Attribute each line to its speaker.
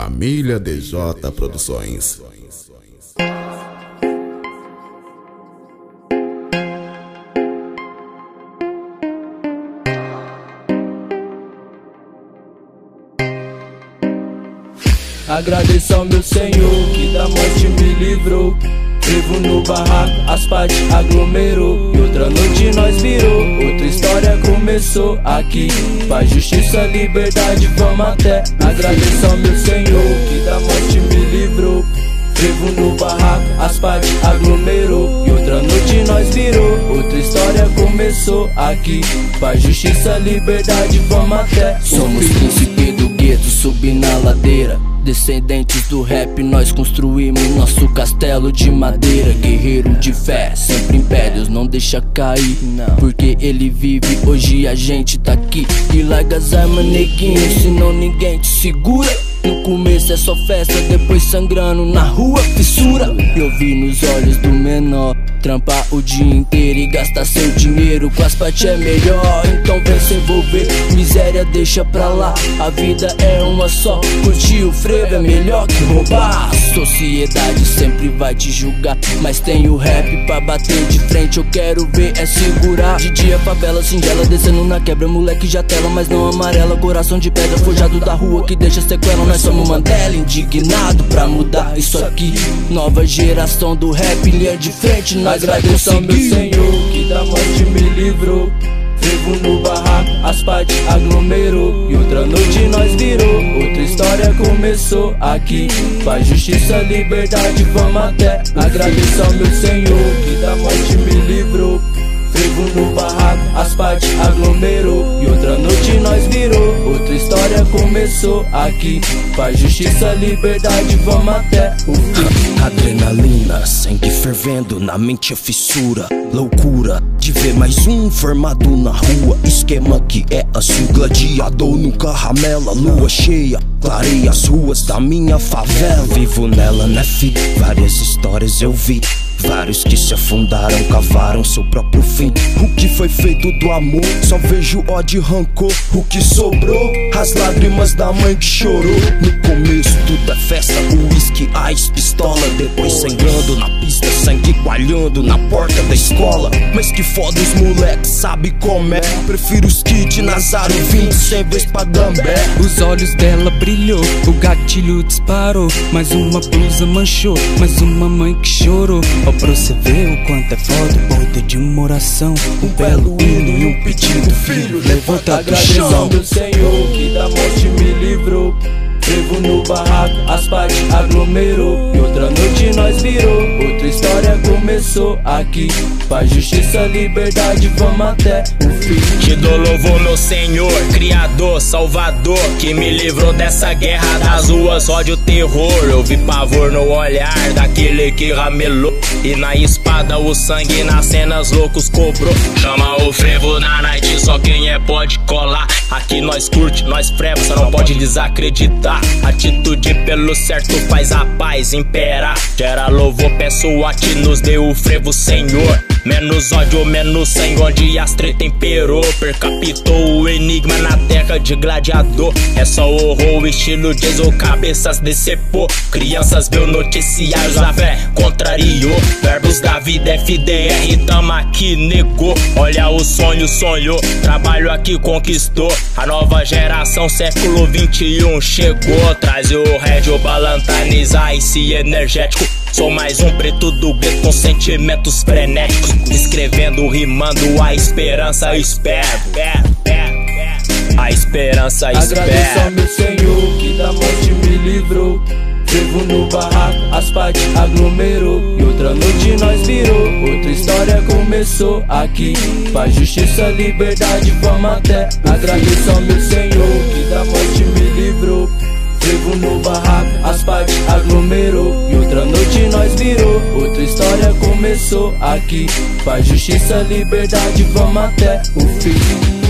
Speaker 1: Família DJ Produções.
Speaker 2: Agradeço ao meu Senhor que da morte me livrou. Vivo no barraco, as partes aglomerou. E outra noite nós virou, outra história começou aqui. Paz, justiça, liberdade, vamos até. Agradeço ao meu Senhor que da morte me livrou. Vivo no barraco, as partes aglomerou. E outra noite nós virou, outra história começou aqui. Paz, justiça, liberdade, vamos até.
Speaker 3: Somos príncipe do gueto, subir na ladeira. Descendentes do rap, nós construímos nosso castelo de madeira. Guerreiro de fé, sempre em pé, Deus não deixa cair. Porque ele vive, hoje a gente tá aqui. E larga as armas, neguinho, senão ninguém te segura. No começo é só festa, depois sangrando na rua, fissura. Eu vi nos olhos do menor, trampar o dia inteiro e gastar seu dinheiro com as partes é melhor. Então vem se envolver, miséria deixa pra lá. A vida é uma só, curtir o frevo é melhor que roubar. A sociedade sempre vai te julgar, mas tem o rap pra bater de frente, eu quero ver é segurar. De dia favela singela, descendo na quebra, moleque já tela, mas não amarela. Coração de pedra forjado da rua que deixa sequela. Nós somos Mandela, indignado pra mudar isso aqui. Nova geração do rap, linha de frente, nós vai conseguir.
Speaker 2: Agradeço ao meu Senhor que da morte me livrou. Vivo no barraco, as partes aglomerou. E outra noite nós virou, outra história começou aqui. Paz, justiça, liberdade, vamos até. Agradeço ao meu Senhor que da morte me livrou. Vivo no barraco, as partes aglomerou. E outra noite nós virou, outra história começou aqui. Paz, justiça, liberdade, vamos até o fim.
Speaker 4: Adrenalina, sangue fervendo, na mente é fissura. Loucura de ver mais um formado na rua. Esquema que é assim, gladiador nunca ramela. Lua cheia, clareia as ruas da minha favela. Vivo nela, né fi? Várias histórias eu vi. Vários que se afundaram, cavaram seu próprio fim. O que foi feito do amor, só vejo ódio e rancor. O que sobrou, as lágrimas da mãe que chorou. No começo tudo é festa, uísque, ice, pistola. Depois sangrando na pista, sangue coalhando na porta da escola. Mas que foda os moleques, sabe como é. Prefiro os kits, Nazaro 20, 100 vezes pra Gambé.
Speaker 5: Os olhos dela brilhou, o gatilho disparou. Mais uma blusa manchou, mais uma mãe que chorou. Ó, pra você ver o quanto é foda o poder de uma oração. Um belo hino e um pedido, filho, levanta do
Speaker 2: chão. Agradeço ao meu Senhor que da morte me livrou. Vivo no barraco, as partes aglomerou. E outra noite nós virou, outra história começou aqui. Paz, justiça, liberdade, vamos até o fim.
Speaker 6: Te dou louvor, meu Senhor, Criador, Salvador, que me livrou dessa guerra das ruas, ódio, terror. Eu vi pavor no olhar daquele que ramelou. E na espada o sangue nas cenas loucos cobrou. Chama o frevo na night, só quem é pode colar. Aqui nós curte, nós frevo, só não pode desacreditar. Atitude pelo certo faz a paz imperar. Gera louvor, peço a ti, nos deu o frevo, Senhor. Menos ódio, menos sangue, onde as treta temperou. Percapitou o enigma na terra de gladiador. É só horror, estilo diesel, cabeças decepou. Crianças viu noticiários, a fé contrariou. Verbos da vida, FDR, tamo aqui, negou. Olha o sonho, sonhou, trabalho aqui conquistou. A nova geração, século 21 chegou. Traz o Red, o Balantanes, Ice energético. Sou mais um preto do gueto com sentimentos frenéticos. Escrevendo, rimando, a esperança eu espero. A esperança eu espero.
Speaker 2: Agradeço ao meu Senhor que da morte me livrou. Vivo no barraco, as partes aglomerou. E outra noite nós virou, outra história começou aqui. Paz, justiça, liberdade, vamos até. Agradeço ao meu Senhor que da morte me livrou. Vivo no barraco, as partes aglomerou. E outra noite nós virou, outra história começou aqui. Paz, justiça, liberdade, vamos até o fim.